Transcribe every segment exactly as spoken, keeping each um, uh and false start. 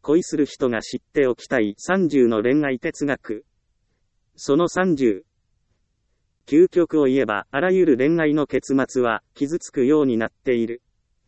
恋する人が知っておきたいさんじゅうの恋愛哲学。そのさんじゅう。究極を言えば、あらゆる恋愛の結末は、傷つくようになっている。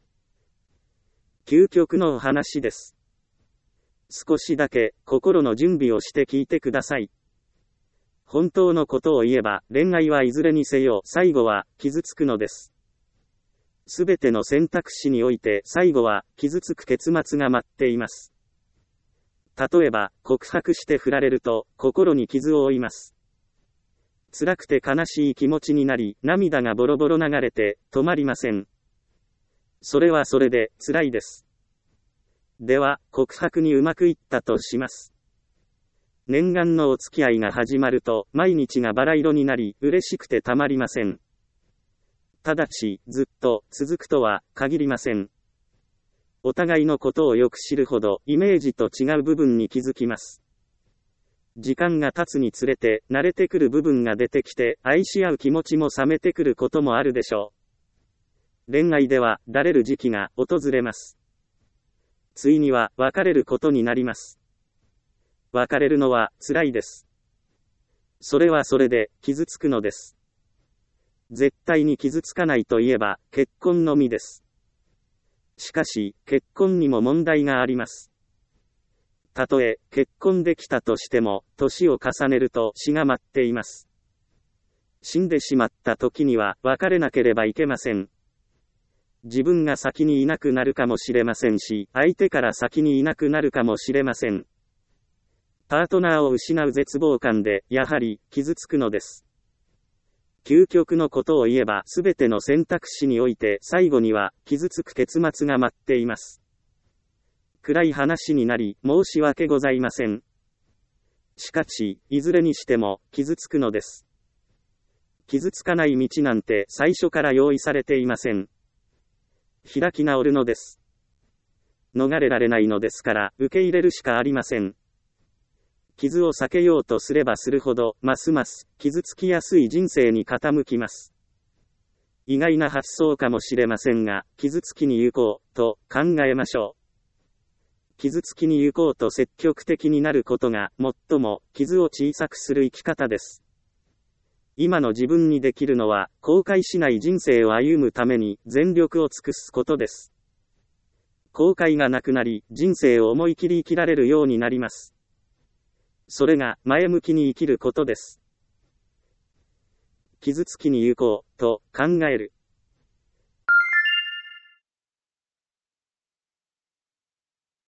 究極のお話です。少しだけ、心の準備をして聞いてください。本当のことを言えば、恋愛はいずれにせよ、最後は、傷つくのです。すべての選択肢において、最後は、傷つく結末が待っています。例えば、告白して振られると、心に傷を負います。辛くて悲しい気持ちになり、涙がボロボロ流れて、止まりません。それはそれで、辛いです。では、告白にうまくいったとします。念願のお付き合いが始まると、毎日がバラ色になり、嬉しくてたまりません。ただし、ずっと、続くとは、限りません。お互いのことをよく知るほど、イメージと違う部分に気づきます。時間が経つにつれて、慣れてくる部分が出てきて、愛し合う気持ちも冷めてくることもあるでしょう。恋愛では、だれる時期が訪れます。ついには、別れることになります。別れるのは、辛いです。それはそれで、傷つくのです。絶対に傷つかないといえば、結婚のみです。しかし、結婚にも問題があります。たとえ、結婚できたとしても、年を重ねると死が待っています。死んでしまった時には、別れなければいけません。自分が先にいなくなるかもしれませんし、相手から先にいなくなるかもしれません。パートナーを失う絶望感で、やはり、傷つくのです。究極のことを言えば、すべての選択肢において、最後には、傷つく結末が待っています。暗い話になり、申し訳ございません。しかし、いずれにしても、傷つくのです。傷つかない道なんて、最初から用意されていません。開き直るのです。逃れられないのですから、受け入れるしかありません。傷を避けようとすればするほど、ますます、傷つきやすい人生に傾きます。意外な発想かもしれませんが、傷つきに行こう、と考えましょう。傷つきに行こうと積極的になることが、最も、傷を小さくする生き方です。今の自分にできるのは、後悔しない人生を歩むために、全力を尽くすことです。後悔がなくなり、人生を思い切り生きられるようになります。それが、前向きに生きることです。傷つきに行こう、と考える。